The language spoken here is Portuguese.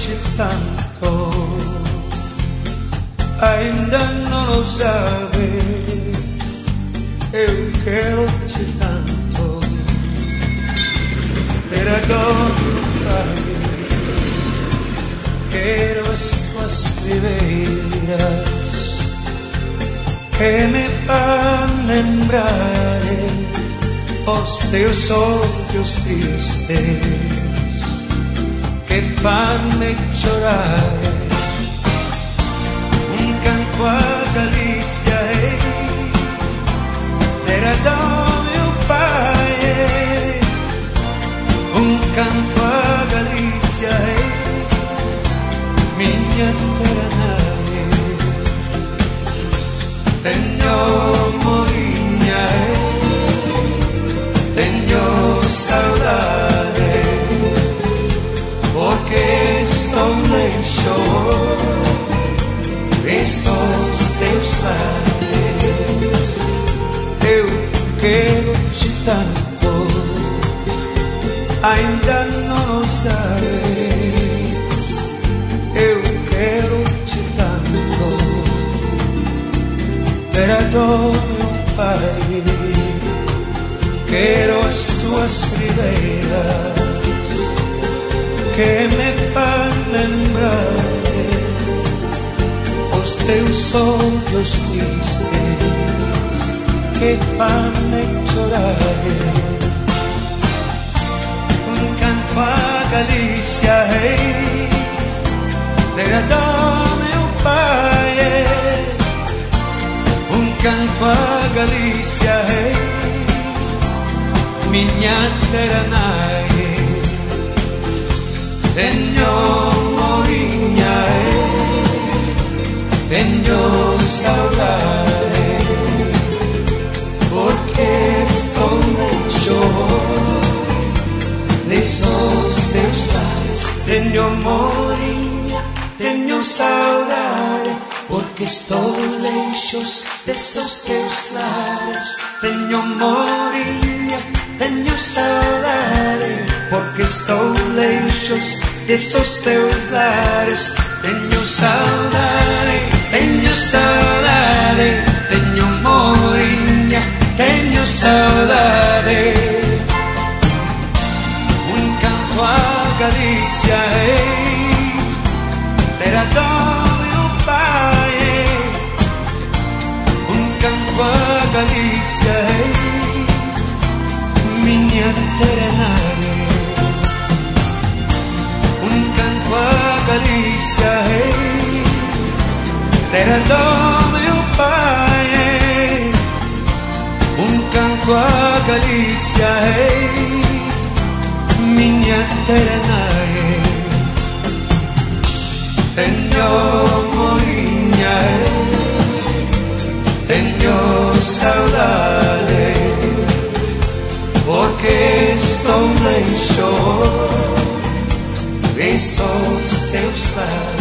quero-te tanto, ainda não o sabes. Eu quero-te tanto, ter adoro, Pai. Quero as tuas ribeiras que me fan lembrar os teus olhos tristes que fan-me chorar. Un canto a Galícia, terra do meu pai. Un canto a Galícia, minha terra. Tenho morinha, tenho saudade, porque estou leixo desses teus lares. Eu quero-te tanto, ainda não sabes. Eu quero-te tanto, perdão, meu Pai. Quero as tuas ribeiras que me fan lembrar os teus olhos tristes que fan-me chorar. Un canto a Galícia, terra do meu pai. Un canto a Galícia, minha terra. Tenho morinha, tenho saudade, porque estou leixo desses teus lares. Tenho morinha, tenho saudade, porque estou leixo desses teus lares. Tenho morinha, tenho saudade, porque estou leixo desses teus lares. Tenho saudade, tenho saudade, tenho morinha, tenho saudade. Un canto a Galícia, terra do meu pai. Un canto a Galícia, minha terra. Un canto a Galícia, terra do meu pai. Un canto a Galícia, minha terra. Tenho morinha, tenho saudade, porque estou leixo desses teus lares.